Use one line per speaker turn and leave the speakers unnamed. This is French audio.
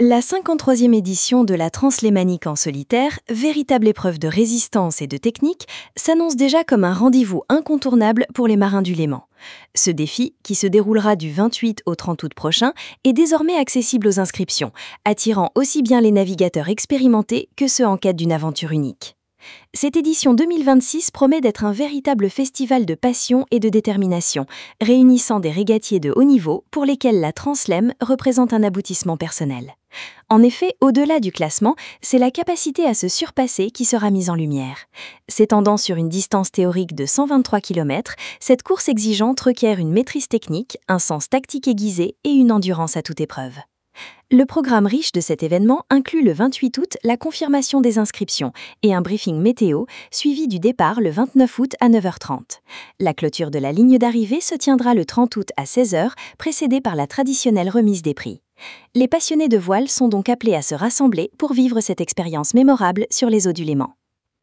La 53e édition de la Translémanique en solitaire, véritable épreuve de résistance et de technique, s'annonce déjà comme un rendez-vous incontournable pour les marins du Léman. Ce défi, qui se déroulera du 28 au 30 août prochain, est désormais accessible aux inscriptions, attirant aussi bien les navigateurs expérimentés que ceux en quête d'une aventure unique. Cette édition 2026 promet d'être un véritable festival de passion et de détermination, réunissant des régatiers de haut niveau pour lesquels la Translém représente un aboutissement personnel. En effet, au-delà du classement, c'est la capacité à se surpasser qui sera mise en lumière. S'étendant sur une distance théorique de 123 km, cette course exigeante requiert une maîtrise technique, un sens tactique aiguisé et une endurance à toute épreuve. Le programme riche de cet événement inclut le 28 août la confirmation des inscriptions et un briefing météo suivi du départ le 29 août à 9h30. La clôture de la ligne d'arrivée se tiendra le 30 août à 16h, précédée par la traditionnelle remise des prix. Les passionnés de voile sont donc appelés à se rassembler pour vivre cette expérience mémorable sur les eaux du Léman.